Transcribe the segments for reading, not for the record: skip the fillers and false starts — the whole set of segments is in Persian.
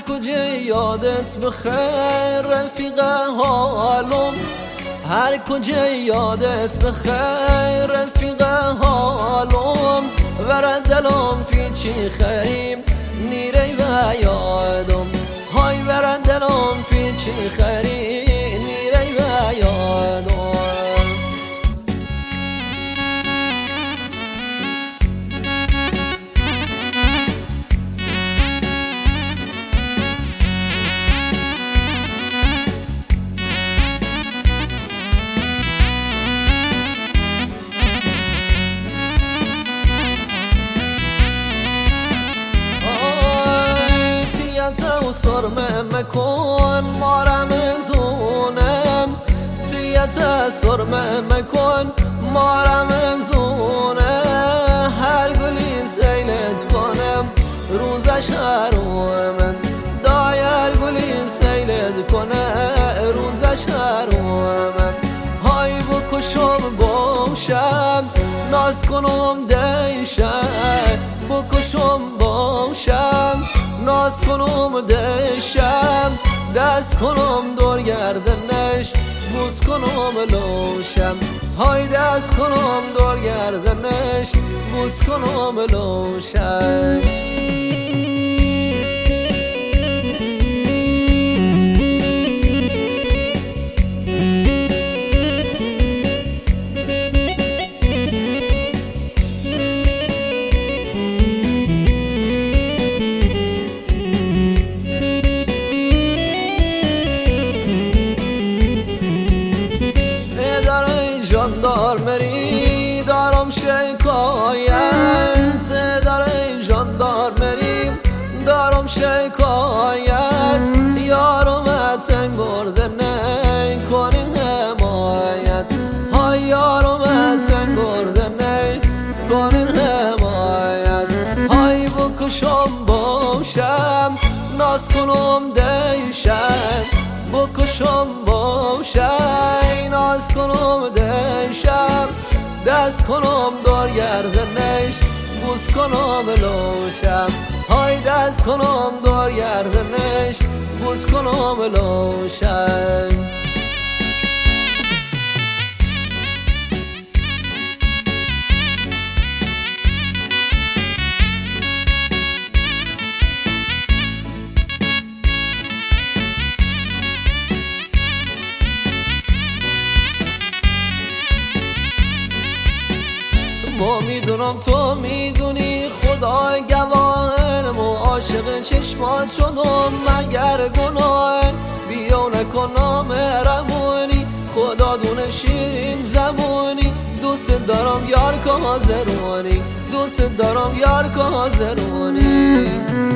کجا یادت بخیر رفیق حالم، هر کجا یادت بخیر رفیق حالم، ور دلم پیچی خریم نیره و یادم، های ور دلم پیچی خریم نیره و یادم. سرمه مکن مارم زونم، تیت سرمه مکن مارم زونه، هر گلی سیلت کنم روزش هرومن، دایر گلی سیلت کنه روزش هرومن، های بکشم باشم ناز کنم دیشم، بکشم باشم ناز کنم دشم، دست کنم دور گردنش بوس کنم لوشم، های دست کنم دور گردنش بوس کنم لوشم. ژاندارمری دارم شکایت، داره ژاندارمری دارم شکایت، یارم اتنگ برده نکنین حمایت، های یارم اتنگ برده نکنین حمایت، های بکشم باشم ناز کنم دیشم، بکشم باشم ناز کنم دشم، دست کنم دور گردنش بوس کنم لوشم، های دست کنم دور گردنش بوس کنم لوشم. ما میدونم تو میدونی خدای گواهن، ما عاشق چشمات شدم مگر گناهن، بیا نکن نامهربونی خدا دونه شیرین زبونی، دوست دارم یار که حاضرونی، دوست دارم یار که حاضرونی.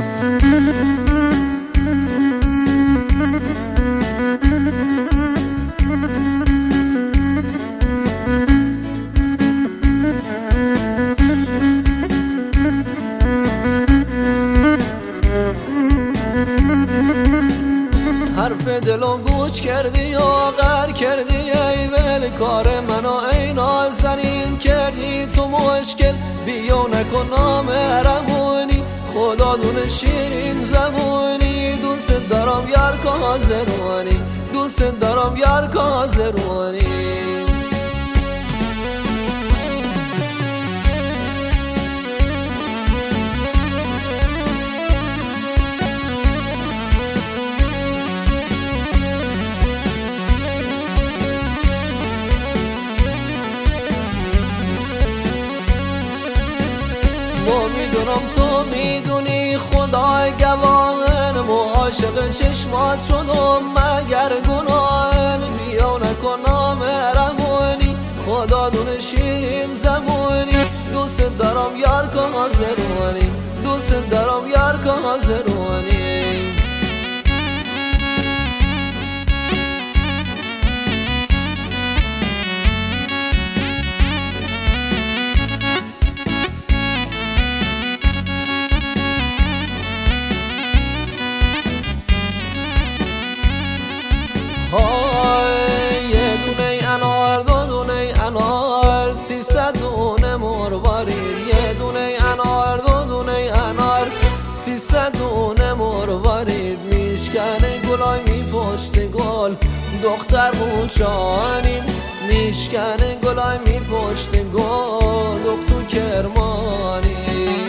حرف دلم گوش کردی یا غر کردی ای ول کار منو ای نازنین کردی تو مشکل، بیا نکن نامهربونی خدا دونه شیرین زبونی، دوست دارم یار که حاضرونی، دوست دارم یار که حاضرونی. ما میدونم تو میدونی خدای گواهن، ما عاشق چشمات شدم مگر گناهن، بیا نکن نامهربونی خدا دونه شیرین زبونی، دوست دارم یار که حاضرونی، دوست دارم یار که حاضرونی. یه دونه انار دو دونه انار 300 دونه مروارید، یه دونه انار دو دونه انار 300 دونه مروارید، پشت گل دختر موچانی میشکنه گلای می پشت گل دختو کرمانی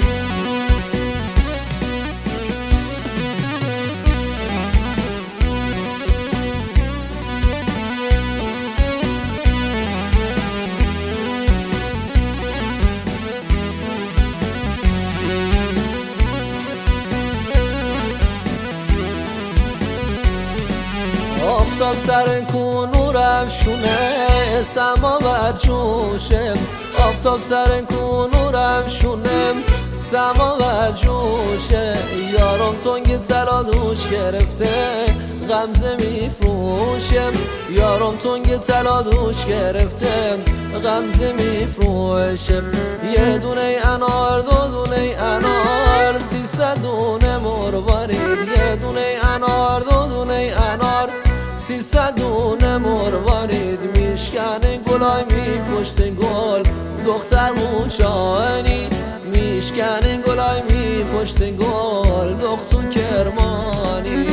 آفتاب سر کونو رفشونه سما برجوشه آفتاب سر کونو رفشونه سما برجوشه یارم تنگ تلا دوش گرفته غمزه میفروشه یارم تنگ تلا دوش گرفته غمزه میفروشه یه دونه انار دو دونه انار 300 دونه مروارید یه دونه انار دو دونه انار 300 دونه مروارید میشکنه گلای می پشت گل دختر موچانی میشکنه گلای می پشت گل دختر کرمانی